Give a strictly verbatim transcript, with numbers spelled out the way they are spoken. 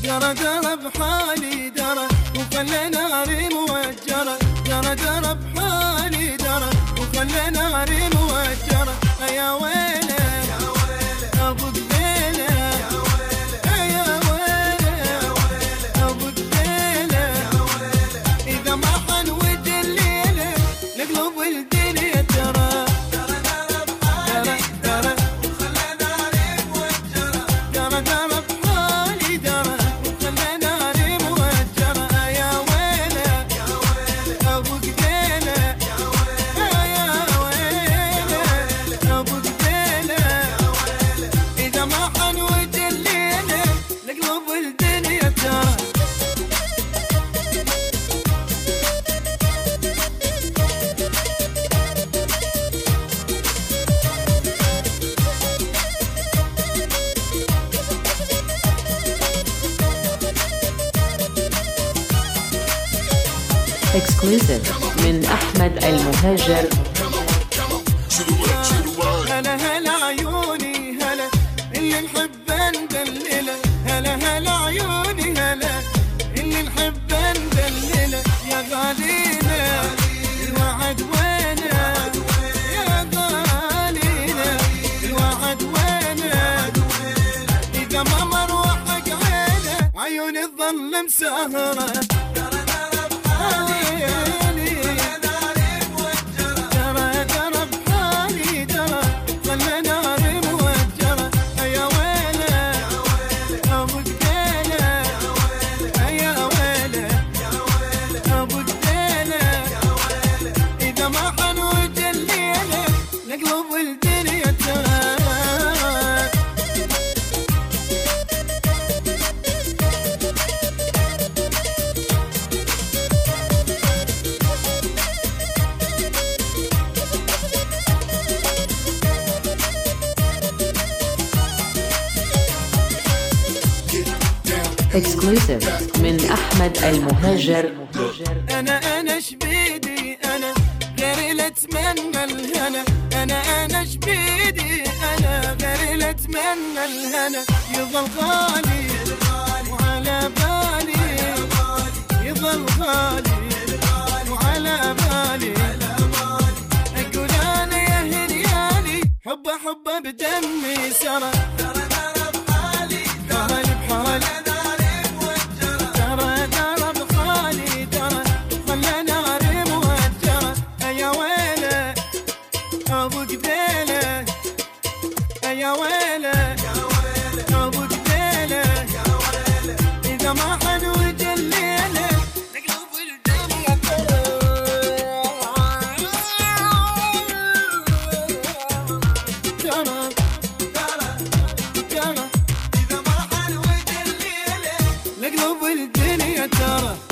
درى درى بحالي درى وخلى ناري موجرة، درى درى بحالي درى وخلى ناري موجرة. يا ويله ابو قبيله، يا ويله ابو قبيله، اذا ما حنود الليله نقلب الدنيا ترى. اكسكلوزيف من احمد المهاجر. هلا هلا عيوني هلا اللي نحب ندلله، هلا هلا عيوني هلا اللي نحب ندلله. يا غالينا الوعد وينه، يا غالينا الوعد وينه، اذا ما مروحك عينه عيوني تظل مسهره. اكسكلوزيف من احمد المهاجر. انا انا شبيدي انا غير لا اتمنى الهنا، انا انا شبيدي انا غير لا اتمنى الهنا. يظل غالي وعلى بالي، يظل غالي وعلى بالي، اقول انا يا هنيالي حبه حبه بدمي سرى. ابو قبيله، يا ويله ابو قبيله، اذا ما حنود الليله نقلب الدنيا ترى. ترى ترى اذا ما حنود الليله نقلب الدنيا ترى.